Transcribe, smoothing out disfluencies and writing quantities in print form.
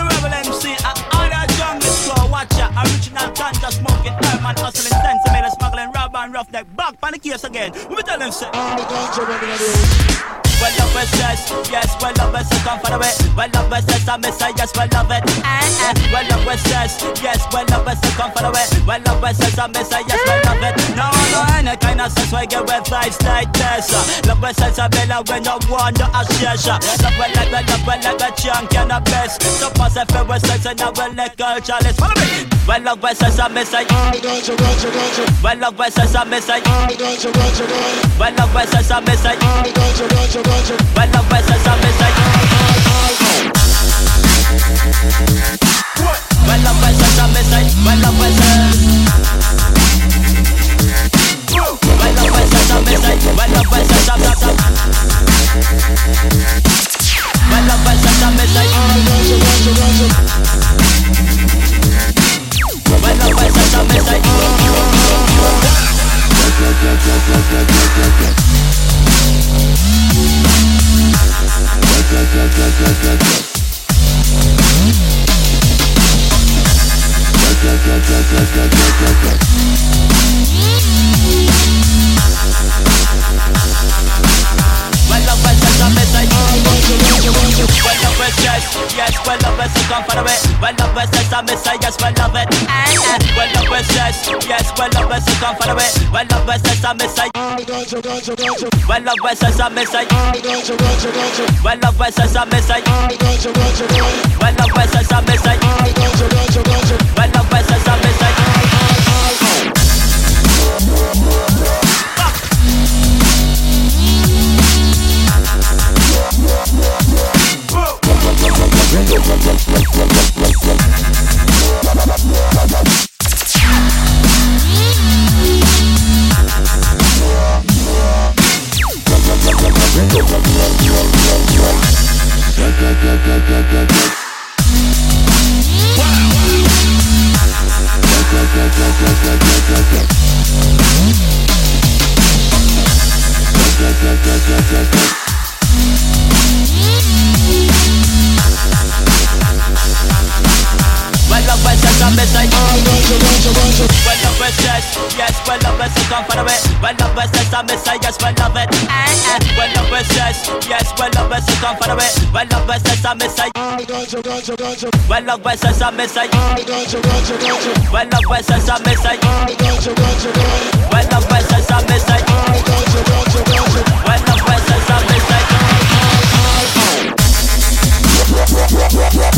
the rebel MC, all that jungle flow, watch ya. Original ganja smoking, Herman hustling, sense, made a smuggling, rubber and roughneck. Back on the case again. We be tell them say. All ganja rebel in the house. Well love it says, yes, well love it says, come for the way. Well love it says, I miss it, yes, well love it. Well love it says, yes, well love it says, come for the way. Well love it says, I miss it, yes, well love it. No, any kind of sense where get with vibes like this. Love it says, I better when you want to assess. Love it like a champion of best. So pass it for us, sense and I will let culture. Let's follow me. Well love it says, I miss it. All ganja, ganja, ganja. Well love it says, I miss it. All ganja, ganja, ganja. Well love it says, I miss it. All ganja, ganja, ganja. Well love it says, I miss it. Well love it says, I miss it. Well love it says. Well love it says, I miss it. Well love it says, I miss it. Well love it says, I miss it. All ganja, ganja, ganja. Well love it says, I miss it. Well love it says, I miss it. Well love it says, yes, well love it says, come for the way. Well love it says, I miss it, yes, well love it. Well love it says, yes, well love it says, come for the way. Well love it says, I miss it. All ganja, ganja, ganja. Well love it says, I miss it. All ganja, ganja, ganja. Well love it says, I miss it. All ganja, ganja, ganja. Well love it says, I miss it. All ganja, ganja, ganja. Well love it says, I miss it. Well love it says, I miss it. All ganja, ganja, ganja. Well love it says, yes, well love it says, come for the way. Well love it says, I miss it, yes, well love it. Well love it says, yes, well love it says, come for the way. Well love it says, I miss it. All ganja, ganja, ganja. Well love it says, I miss it. All ganja, ganja, ganja. Well love it says, I miss it. All ganja, ganja, ganja. Well love it says, I miss it. All ganja, ganja, ganja. Well love it says, I miss it.